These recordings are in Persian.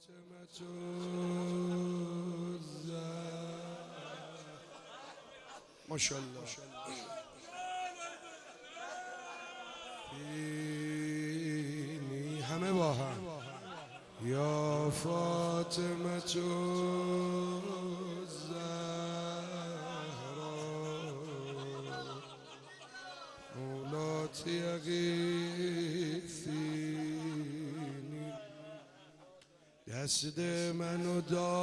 فاطمة ماشاءالله فینی همه با هم یا فاطمه الزهرا مولاتی اغیثینی دست منو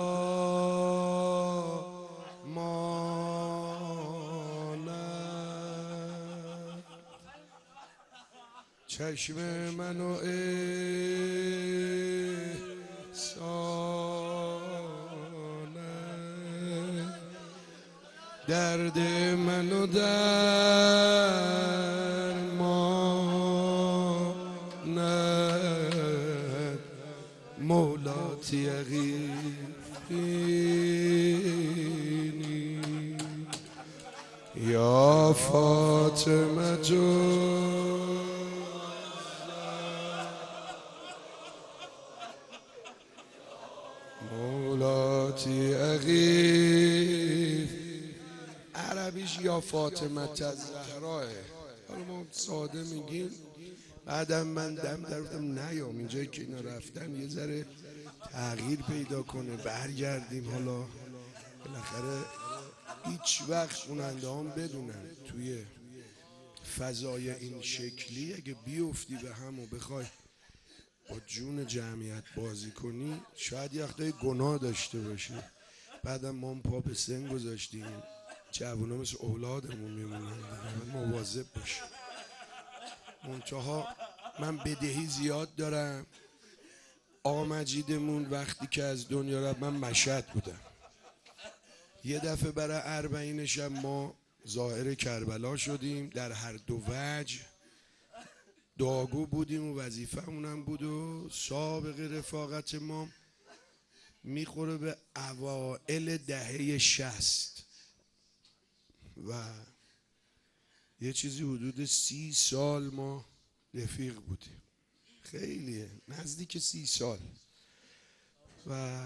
دامانت چشم منو احسانت درد منو درمانت مولاتی یغیثینی یا فاطمه مولاتی اغیث عربیش یا فاطمه الزهراه. حالا ما ساده میگیم. بعدم من دم درفتم نیام اینجایی که اینا رفتن یه ذره تغییر پیدا کنه برگردیم. حالا بالاخره هیچ وقت خواننده هم بدونن توی فضای این شکلی اگه بیفتی به هم و بخوای با جون جمعیت بازی کنی شاید یه وقتای گناه داشته باشی. بعدم ما هم پا به سن گذاشتیم، جوونا مثل اولادمون میمونن، مواظب باشی. منتها من بدهی زیاد دارم. آقا مجیدمون وقتی که از دنیا رفت من مشهد بودم. یه دفعه برای اربعین شب ما ظاهر کربلا شدیم، در هر دو وجه داغو بودیم و وظیفه‌مون هم بود و سابق رفاقت ما میخوره به اوائل دهه 60 و یه چیزی حدود 30 سال ما رفیق بودیم. خیلیه، نزدیک 30 سال. و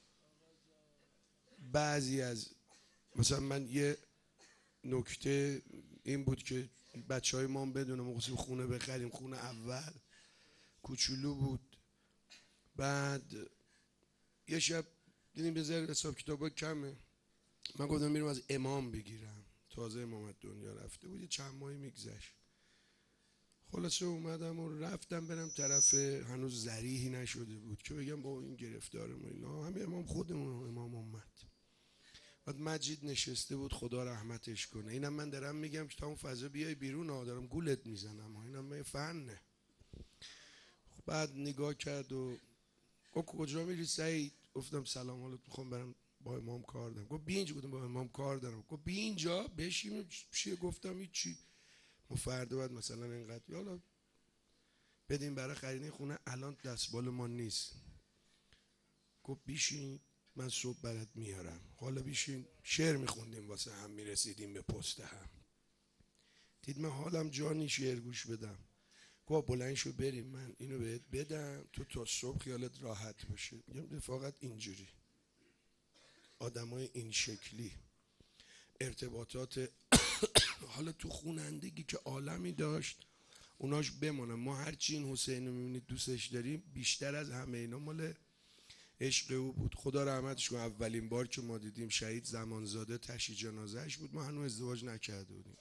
بعضی از مثلا من یه نکته این بود که بچه های ما هم بدونم ما خواستیم خونه بخریم. خونه اول کوچولو بود. بعد یه شب دیدیم بذار حساب کتابا کمه. من گفتم میرم از امام بگیرم. تازه امام دنیا رفته بود، یه چند ماهی میگذشت. خلاصه اومدم و رفتم برم طرف، هنوز ذریحی نشده بود که بگم با این گرفتارم و اینا. همه امام خودمون امام اومد. بعد مجید نشسته بود، خدا رحمتش کنه. اینم من دارم میگم که تا اون فضا بیای بیرون دارم گولت میزنم. اینم فنه. بعد نگاه کرد و گفت کجا میری سعید؟ گفتم سلام حالت، میخوام برم با امام کار دارم. گفت بیا اینجا. گفتم با امام کار دارم. گفت بیا اینجا بشین. چیه؟ گفتم هیچی، ما فردا بعد مثلا اینقدر حالا بدیم برای خرید خونه، الان دستبال ما نیست. گفت بیشین من صبح برات میارم. حالا بیشین. شعر میخوندیم واسه هم، میرسیدیم به پست هم. دید من حالم جانی شعر گوش بدم. گفت بلند شو بریم، من اینو بهت بدم تو تا صبح خیالت راحت باشه. میگم رفاقت اینجوری، آدمای این شکلی، ارتباطات حالا تو خوانندگی که عالمی داشت اوناش بمونم. ما هرچی این حسین رو میبینید دوستش داریم بیشتر از همه اینا مال عشق او بود. خدا رحمتش کنه. اولین بار که ما دیدیم شهید زمانزاده تشییع جنازه‌اش بود، ما هنوز ازدواج نکرده بودیم.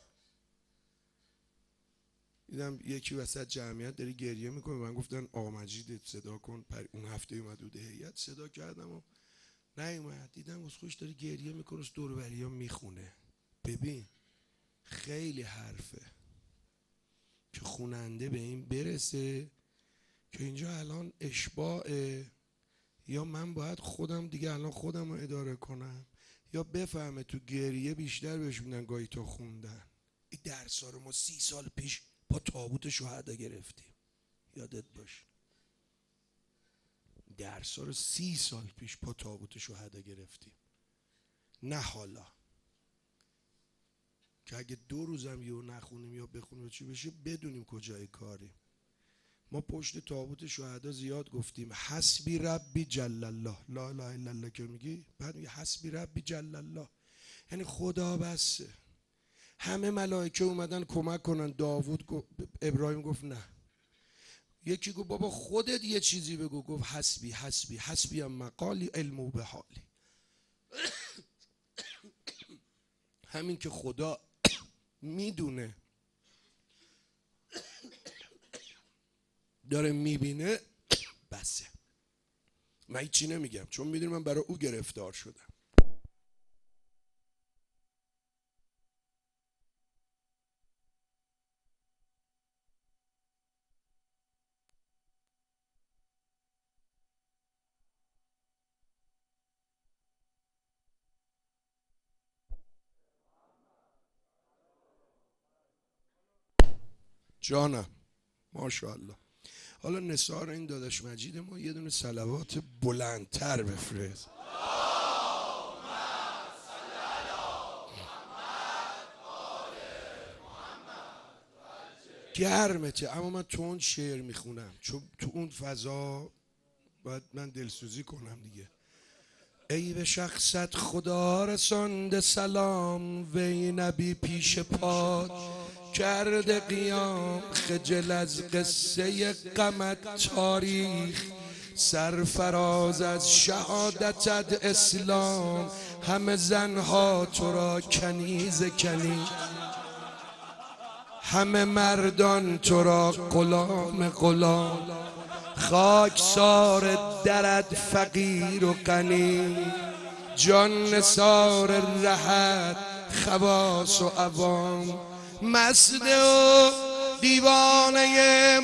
دیدم یکی وسط جمعیت داره گریه میکنه. من گفتن آقا مجید صدا کن. اون هفته اومد بود هیئت، صدا کردم و نیومد. دیدم از خوش داره گریه میکنه، از دور و بریا میخونه. ببین خیلی حرفه که خواننده به این برسه که اینجا الان اشباعه، یا من باید خودم دیگه الان خودم رو اداره کنم، یا بفهمه تو گریه بیشتر بهش میدن گاهی تا خوندن. این درسا رو ما 30 سال پیش با تابوت شهدا گرفتیم، یادت باشه. درسا رو 30 سال پیش با تابوت شهدا گرفتیم، نه حالا که اگه 2 روزم یهو نخونیم یا بخونیم چی بشه بدونیم کجای کاریم. ما پشت تابوت شهدا زیاد گفتیم حسبی ربی جل الله، لا اله الا الله که میگی بعد میگه حسبی ربی جل الله، یعنی خدا بسه. همه ملائکه اومدن کمک کنن، ابراهیم گفت نه. یکی گفت بابا خودت یه چیزی بگو، گفت حسبی حسبی حسبی هم مقالی علمو به حالی. همین که خدا میدونه داره میبینه بسه. من هیچی نمیگم چون میدونم من برای او گرفتار شدم. جانم ماشاءالله. حالا نثار این داداش مجید ما یه دونه صلوات بلندتر بفرست. گرمته اما من تون شعر میخونم چون تو اون فضا باید من دلسوزی کنم دیگه. ای به شخصت خدا رسانده سلام، وی نبی پیش پاد کرده قیام. خجل از قصه غمت تاریخ، سرفراز از شهادتت اسلام. همه زنها تو را کنیز کنی، همه مردان تو را غلام غلام. خاکسار درد فقیر و غنی، جان نثار رهت خواص و عوام. مسد و دیوانه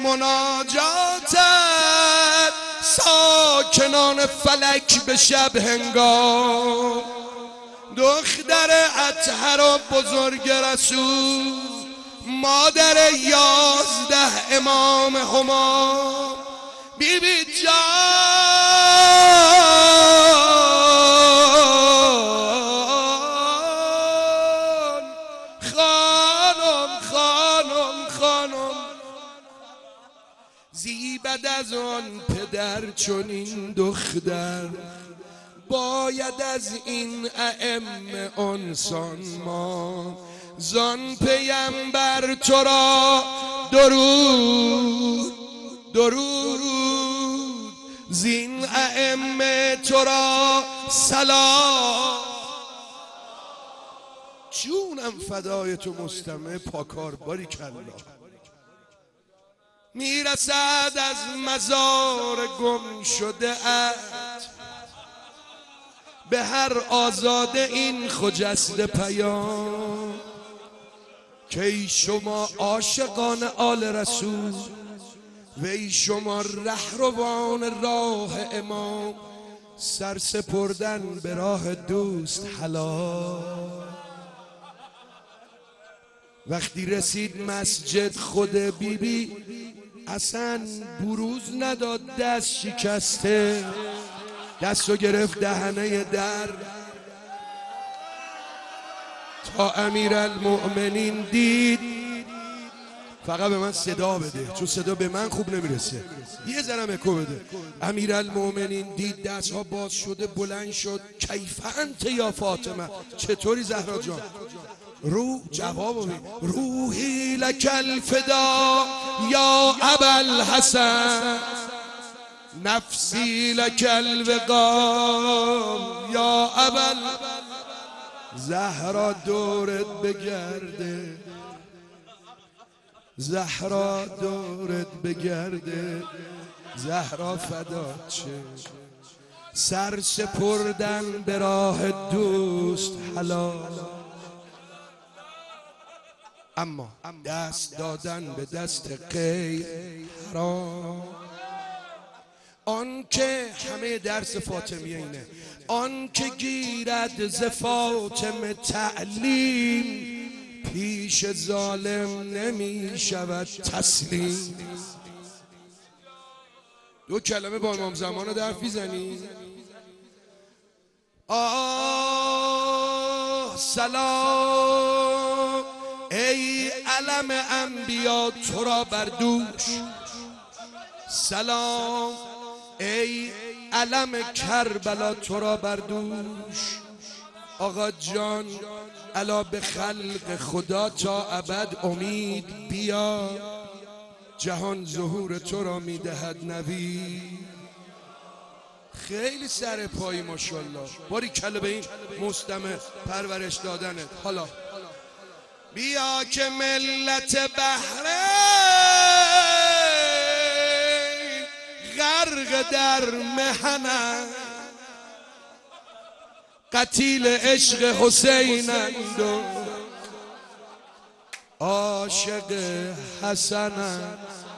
مناجاتت، ساکنان فلک به شب هنگام. دختر اطهر و بزرگ رسول، مادر 11 امام همام. بی بی جان، خانم زیبد از آن پدر چنین دختر. باید از این ائمه انسان ما، زان پیمبر تو را درود درود. زین ائمه تو را سلام. جونم فدای تو مستمع پاکار، باریکلا. میرسد از مزار گم شده ات، به هر آزاده این خجسته پیام. که ای شما عاشقان آل رسول، و ای شما رهروان راه امام. سر سپردن به راه دوست حلال. وقتی رسید مسجد خود بیبی، اصلا بروز نداد، دست شکسته، دستو گرفت دهنه در. تا امیرالمؤمنین دید، فقط به من صدا بده چون صدا به من خوب نمیرسه، یه ذره اکو بده. امیرالمؤمنین دید دستها باز شده، بلند شد. کیف انت یا فاطمه، چطوری زهرا جان؟ جوابو بید. روحی لک الفدا یا ابوالحسن، نفسی لک الوقام یا زهرا دورت بگرده، زهرا دورت بگرده، زهرا فدات شه. سر سپردن به راه دوست حلال، اما دست دادن به دست غیر حرام. آن که همه درس فاطمیه اینه، آن که گیرد ز فاطمه تعلیم، پیش ظالم نمی شود تسلیم. دو کلمه با امام زمان رو در میزنی. آه سلام ای علم انبیا تو را بر دوش، سلام ای علم کربلا تو را بر دوش، آقا جان الا به خلق خدا تا ابد امید بیا، جهان ظهور تو را میدهد نوید. خیلی سر پایی ماشاءالله، باری کله به این مستمع پرورش دادنت. حالا بیا که ملت بحرین غرق در محنه، قتیل عشق حسینند و عاشق حسنند.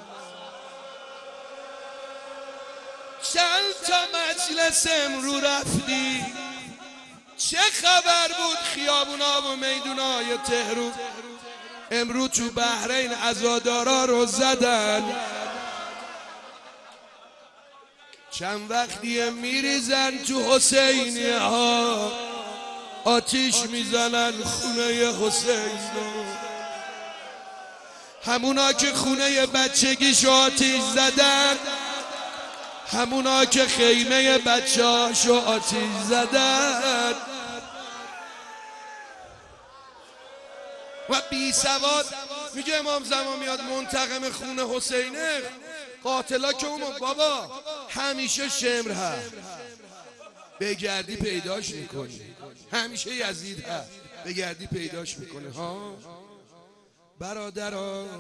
چند تا مجلس امرو رفتی، چه خبر بود خیابونا و میدونای تهران؟ امرو تو بحرین عزادارا رو زدن، چند وقتیه میریزن تو حسینی ها، آتیش میزنن خونه حسین. همونا که خونه بچگیشو آتیش زدن، همونا که خیمه بچه‌هاشو آتیش زدن. و بی سواد میگه امام زمان میاد منتقم خونه حسینه. قاتلا که اون بابا همیشه شمر هست، بگردی پیداش میکنی. همیشه یزید هست، بگردی پیداش میکنه. ها برادرها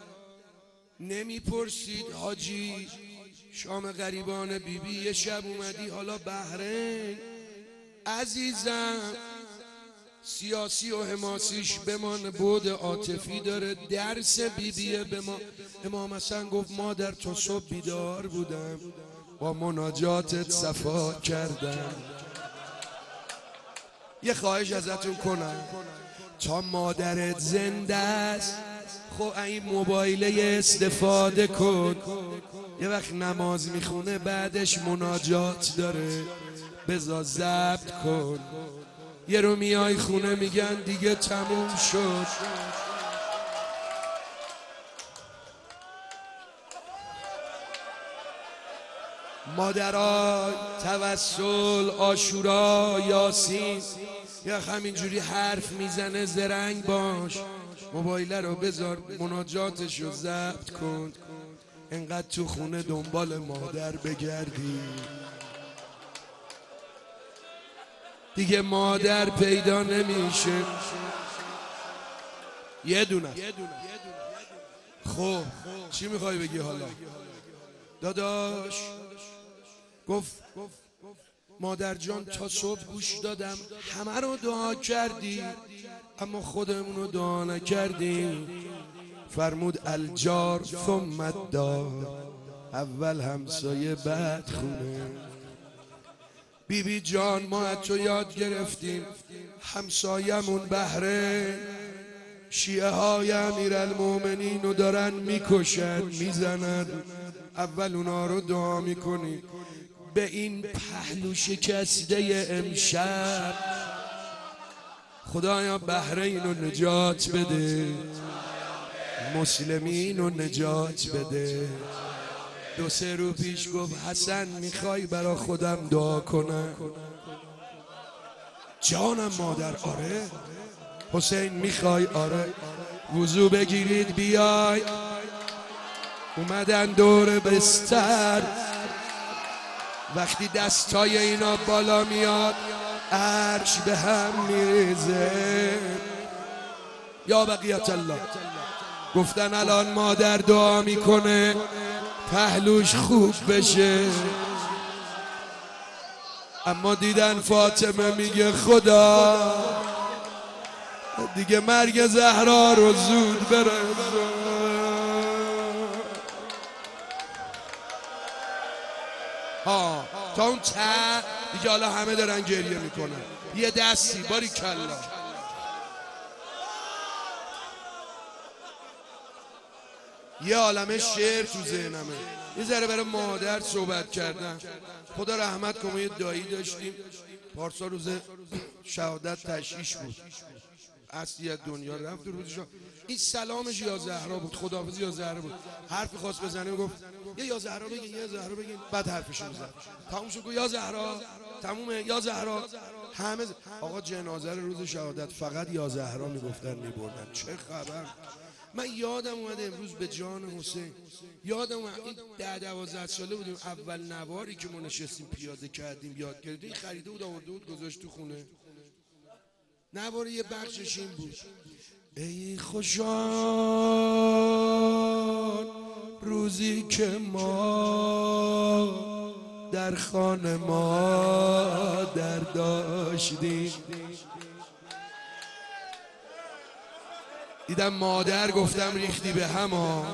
نمیپرسید حاجی شام غریبان بیبی یه شب اومدی حالا بحرین؟ عزیزم سیاسی و حماسیش بمان، بود عاطفی داره، درس بیبیه به ما. امام حسن گفت مادر تا صبح بیدار بودم، با مناجاتت صفا کردم. یه خواهش ازتون کنم، تا مادرت زنده است خب این موبایله استفاده کن. یه وقت نماز میخونه بعدش مناجات داره، بذار ضبط کن. یه رو میای خونه میگن دیگه تموم شد. مادرها توسل، عاشورا، یاسین، یا همینجوری حرف میزنه زرنگ باش. موبایل رو بذار مناجاتش رو ضبط کن. انقدر تو خونه دنبال مادر بگردی دیگه مادر پیدا نمیشه. یه دونه. خب چی میخوای بگی حالا؟ داداش گفت مادر جان تا صبح گوش دادم همه رو دعا کردی اما خودمون رو دعا نکردیم. فرمود الجار ثم الدار، اول همسایه بعد خونه. بیبی جان ما از تو یاد گرفتیم، همسایمون بحرین شیعه های امیرالمومنین رو دارن میکشن میزنن، اول اونا رو دعا میکنی. به این پهلو شکسته امشب خدایا بحرین رو نجات بده، مسلمین رو نجات بده. 2-3 روز پیش گفت حسن میخوای برا خودم دعا کنم؟ جانم مادر آره. حسین میخوای؟ آره. وضو بگیرید بیای. اومدن دور بستر، وقتی دستای اینا بالا میاد عرش به هم میریزه. یا بقیت الله. گفتن الان مادر دعا میکنه پهلوش خوب بشه، اما دیدن فاطمه میگه خدا دیگه مرگ زهرا رو زود برسون. ها تا اون دیگه حالا همه دارن گریه میکنن. یه دستی باری کلا. یه عالمه شعر تو ذهنمه، یه ذره برای مادر صحبت کردم. خدا رحمت کنه یه دایی داشتیم پارسا روز شهادت تشییش بود، اصلی از دنیا رفت. روزش این سلامش یا زهرا بود، خداحافظی یا زهرا بود. حرفی خواست بزنه گفت یه یا زهرا بگین، یه زهرا بگین، بعد حرفشو بزن. تموم شد گفت یا زهرا، تمومه یا زهرا. همه آقا جنازه روز شهادت فقط یا زهرا میگفتن میبردن. چه خبر؟ من یادم اومده امروز به جان حسین، یادم اومد این 10-12 ساله بودیم، اول نواری که ما نشستیم پیاده کردیم یاد گرفتیم، خریده بود آورده بود گذاشت تو خونه. نوار یه بخشش این بود: ای خوشان روزی که ما در خانه ما در داشتیم. دیدم مادر گفتم ریختی به هم.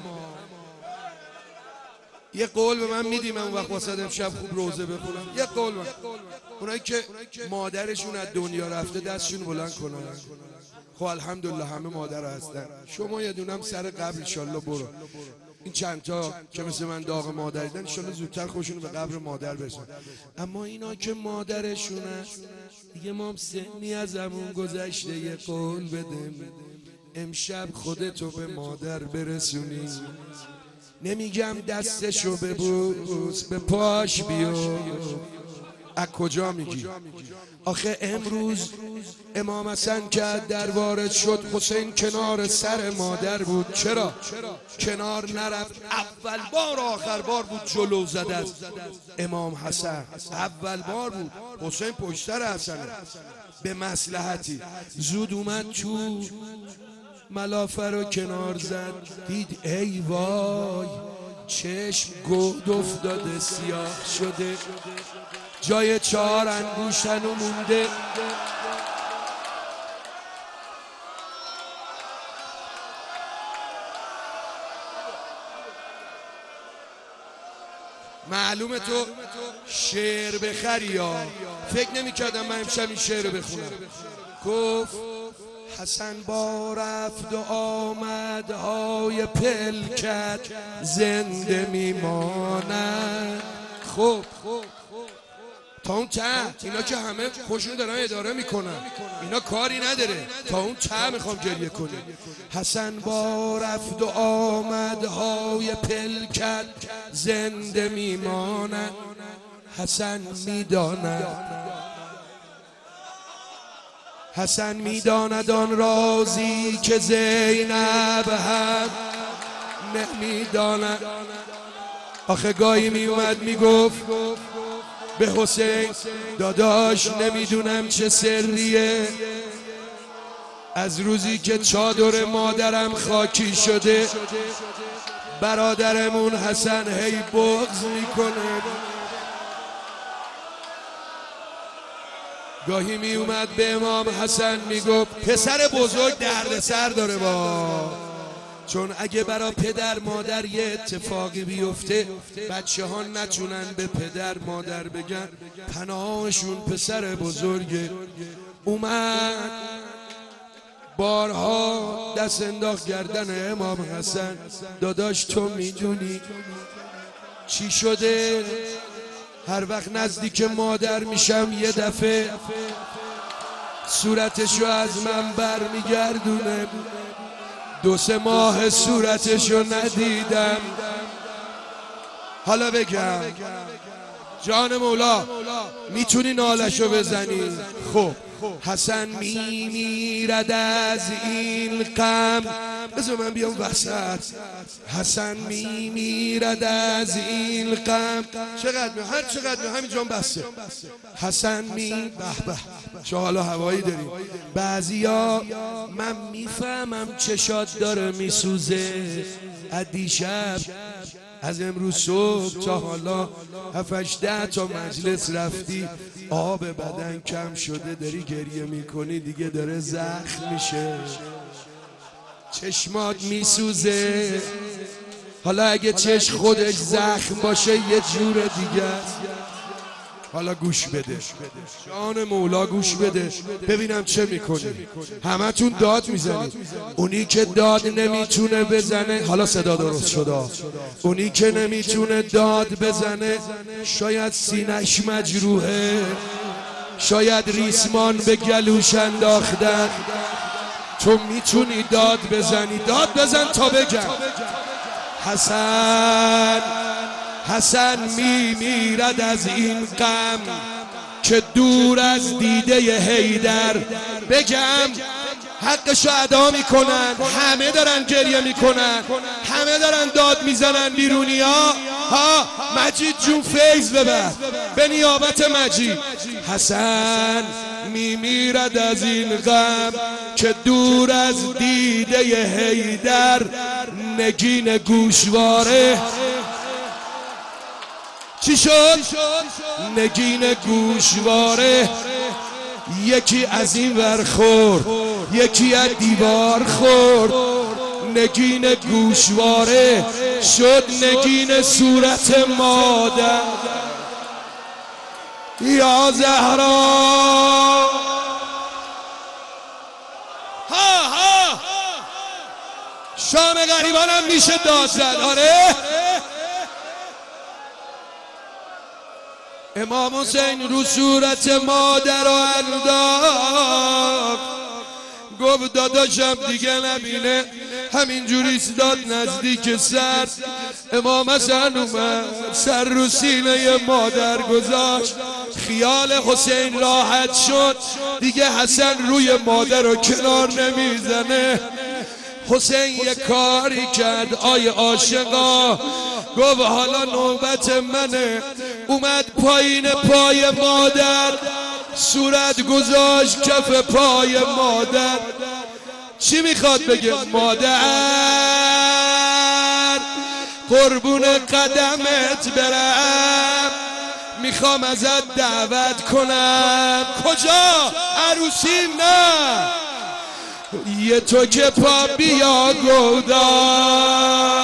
یه قول به من میدی من اون وقت واسه امشب خوب روزه بخونم؟ یه قول من. اونایی که مادرشون از دنیا رفته دستشون بلند کنن. خب الحمدلله همه مادر هستن. شما یه دونم سر قبر انشالله برو. این چند تا که مثل من داغ مادریدن انشالله زودتر خودشونو به قبر مادر برسن. اما اینا که مادرشون هست دیگه ما هم سنی ازمون گذشته، یه قول بده امشب خودتو به مادر برسونی. نمیگم دستشو ببوس، به پاش بیا. از کجا میگی؟ آخه امروز امام حسن که در وارد شد حسین کنار سر مادر بود. چرا؟ کنار نرفت. اول بار آخر بار بود جلو زد از امام حسن، اول بار بود. حسین پشت سر حسنه. به مصلحتی زود اومد تو، ملافه رو کنار زد، دید ای وای چشم گود افتاده سیاه شده، جای 4 انگوشتنو مونده. معلومه تو شعر بخری یا فکر نمی کردم من امشب این شعر بخونم. گفت حسن با رفت و آمد های پلکت زنده میماند. خب تا اون ته اینا که همه خوشون دارن اداره میکنن، اینا کاری نداره، تا اون ته میخوام گریه کنه. حسن با رفت و آمد های پلکت زنده میماند. حسن میداند آن رازی که زینب هم نمیداند. آخه گاهی میومد میگفت به حسین داداش نمیدونم چه سریه، از روزی که چادر مادرم خاکی شده برادرمون حسن هی بغض میکنه. گاهی می اومد به امام حسن میگفت پسر بزرگ دردسر داره با، چون اگه برا پدر مادر یه اتفاقی بیفته بچه ها نتونن به پدر مادر بگن پناهشون پسر بزرگه. اومد بارها دست انداخت گردن امام حسن، داداش تو میدونی چی شده؟ هر وقت نزدیک مادر میشم یه دفعه صورتشو از من برمیگردونه. 2-3 ماه صورتشو ندیدم. حالا بگم جان مولا میتونی نالشو بزنی؟ خب حسن میمیرد از این غم. بذار من بیام وسط. حسن میمیرد از این غم. چقدر هر چقدر همینجا بسته. حسن به چه حالا هوایی داری. بعضیا من میفهمم چشات داره میسوزه، از دیشب از امروز صبح تا حالا 7-8-10 تا مجلس رفتی، آب بدن کم شده، داری گریه میکنی، دیگه داره زخم میشه، چشمات میسوزه. حالا اگه چشم خودش زخم باشه یه جور دیگه. حالا گوش بده جان مولا، گوش بده ببینم چه میکنی. همه تون داد میزنید. اونی که داد نمیتونه بزنه، حالا صدا درست شده، اونی که نمیتونه داد بزنه شاید سینش مجروحه، شاید ریسمان به گلوش انداختن، تو میتونی داد بزنی، داد بزن تا بگم. حسن میمیرد از این غم که دور از دیده حیدر. بگم حقشو ادا میکنن، همه دارن گریه میکنن، همه دارن داد میزنن بیرونیا. ها مجید جون فیض ببر به نیابت مجید. حسن میمیرد از این غم که دور از دیده حیدر. نگین گوشواره چی شد؟ نگین گوشواره یکی از این ور خورد، یکی از دیوار خورد. نگین گوشواره شد نگین صورت مادر. یا زهرا ها ها شام غریبانم میشه داد زد. آره امام حسین رو صورت مادر رو انداخت، گفت داداشم دیگه نبینه، همینجوری ایستاد نزدیک سر. امام حسن اومد سر رو سینه مادر گذاشت، خیال حسین راحت شد، دیگه حسن روی مادر رو کنار نمیزنه. حسین یه کاری کرد آی عاشقا، گفت حالا نوبت منه. اومد پایین پای مادر، صورت گذاشت کف پای مادر. چی میخواد بگه؟ مادر قربون قدمت برم، میخوام ازت دعوت کنم. کجا؟ عروسی نه، یه تو که پا بیا گودار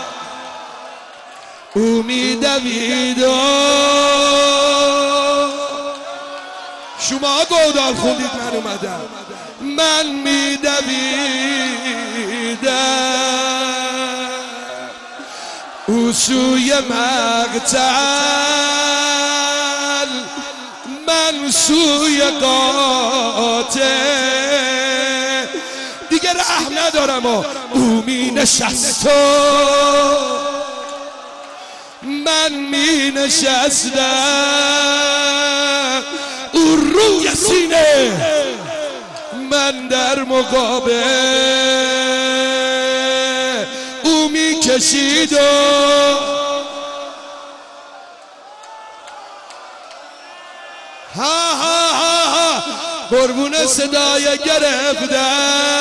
امیدویدو. شما گودار خوندید، من اومدم، من میدویدم او سوی مقتل، من سوی قاتل. دیگه رحم ندارم و او می نشست و من می نشستم، او روی سینه من در مقابل او می کشید و ها ها ها ها قربون صدای گرفتم.